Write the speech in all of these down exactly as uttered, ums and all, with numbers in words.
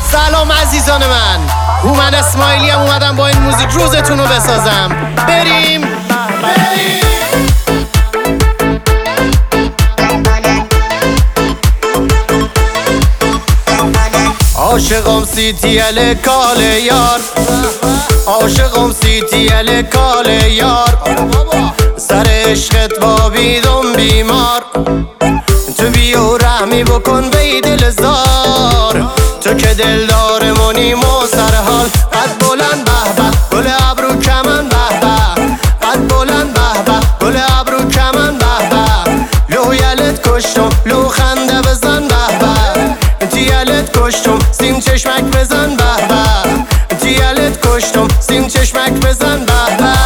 سلام عزیزان من، هومن اسماعیلی هم اومدم با این موزیک روزتون رو بسازم. بریم بریم. عاشقم سیتیل کال یار، عاشقم سیتیل کال یار، سر عشقت بابیدم بیمار، تو بیو رحمی بکن بی دل زار، تو که دلدار منی مو سر حال، قد بلند به به گل ابرو کمن به به، قد بلند به به گل ابرو کمن به به، لو یلت کشتم لو خنده بزن به به، تیلت کشتم سیم چشمک بزن به به، تیلت کشتم سیم چشمک بزن به به.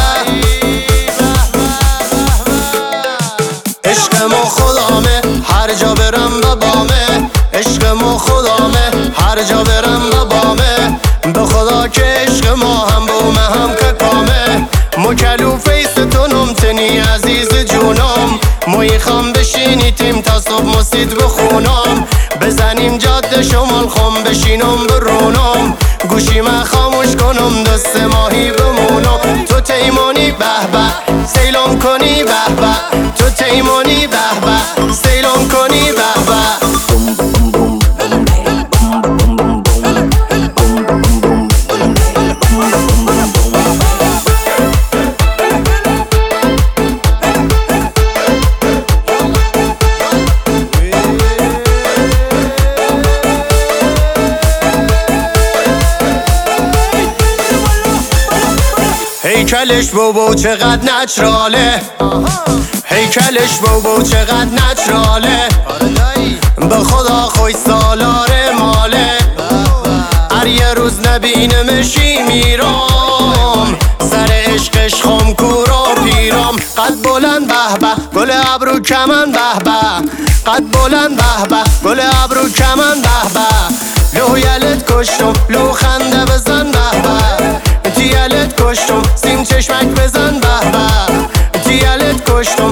عشق ما خدامه هر جا برم و بامه، عشق ما خدامه هر جا برم و بامه، به خدا که عشق ما هم بومه هم که کامه، مکلو فیس تونم تنی عزیز جونم، موی خام بشینی تیم تا صبح مسید بخونم، بزنیم جاده شمال خم بشینم برونم، گوشی من خاموش کنم دست ماهی بمونم، تو تیمانی به به سیلم کنی به به، تو تیمانی به به سیلم کنی به به. هیکلش بابا چقدر نچراله، هیکلش بابا چقدر نچراله، به خدا خوش سالاره ماله، هر یه روز نبینمشی میرم، سر عشقش خم کورا پیرم، قد بلند به به گل ابرو کمن به به، قد بلند به به گل ابرو کمن به به، لو یلت کشتم لو خنده بزن به به، تیلت کشتم سیم چشمک بزن به به، تیلت کشتم